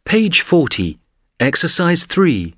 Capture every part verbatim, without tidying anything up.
Page forty, Exercise three.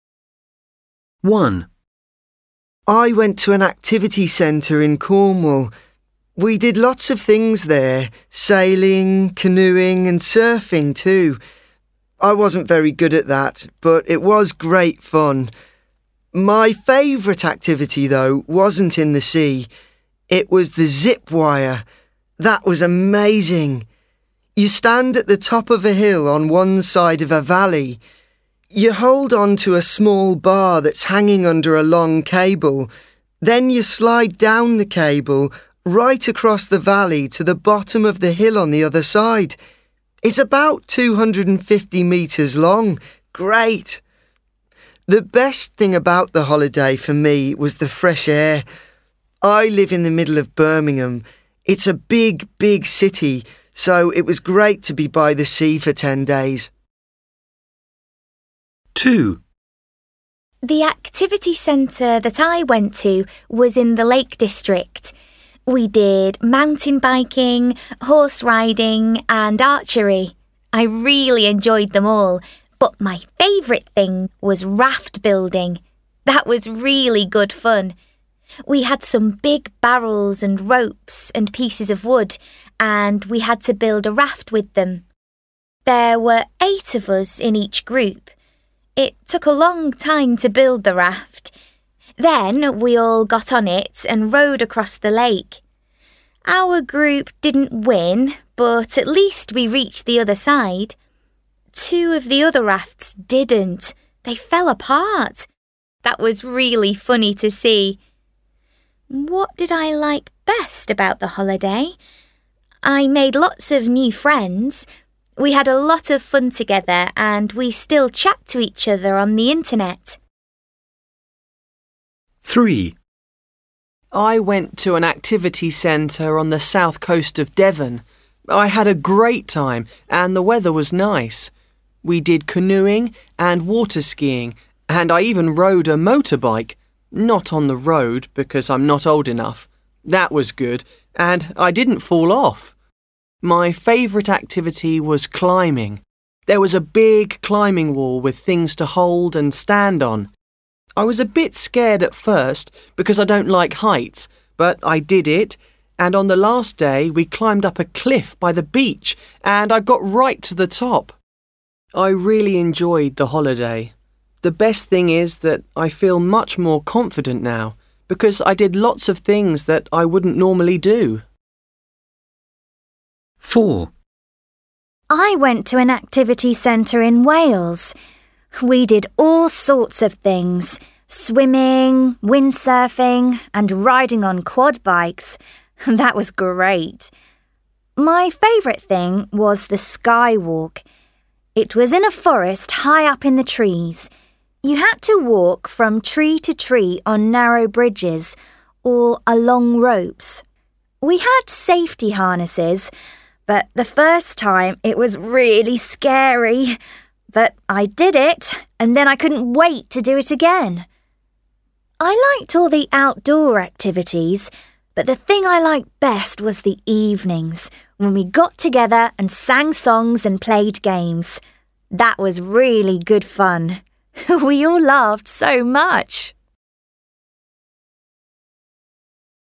one. I went to an activity centre in Cornwall. We did lots of things there, sailing, canoeing and surfing too. I wasn't very good at that, but it was great fun. My favourite activity, though, wasn't in the sea. It was the zip wire. That was amazing. You stand at the top of a hill on one side of a valley. You hold on to a small bar that's hanging under a long cable. Then you slide down the cable right across the valley to the bottom of the hill on the other side. It's about two hundred fifty metres long. Great! The best thing about the holiday for me was the fresh air. I live in the middle of Birmingham. It's a big, big city, so it was great to be by the sea for ten days. two. The activity centre that I went to was in the Lake District. We did mountain biking, horse riding and archery. I really enjoyed them all, but my favourite thing was raft building. That was really good fun. We had some big barrels and ropes and pieces of wood, and we had to build a raft with them. There were eight of us in each group. It took a long time to build the raft. Then we all got on it and rowed across the lake. Our group didn't win, but at least we reached the other side. Two of the other rafts didn't. They fell apart. That was really funny to see. What did I like best about the holiday? I made lots of new friends. We had a lot of fun together and we still chat to each other on the internet. three. I went to an activity centre on the south coast of Devon. I had a great time and the weather was nice. We did canoeing and water skiing, and I even rode a motorbike. Not on the road because I'm not old enough. That was good, and I didn't fall off. My favourite activity was climbing. There was a big climbing wall with things to hold and stand on. I was a bit scared at first because I don't like heights, but I did it, and on the last day we climbed up a cliff by the beach and I got right to the top. I really enjoyed the holiday. The best thing is that I feel much more confident now because I did lots of things that I wouldn't normally do. four. I went to an activity centre in Wales. We did all sorts of things, swimming, windsurfing and riding on quad bikes. That was great. My favourite thing was the skywalk. It was in a forest high up in the trees. You had to walk from tree to tree on narrow bridges or along ropes. We had safety harnesses, but the first time it was really scary. But I did it, and then I couldn't wait to do it again. I liked all the outdoor activities, but the thing I liked best was the evenings, when we got together and sang songs and played games. That was really good fun. We all laughed so much.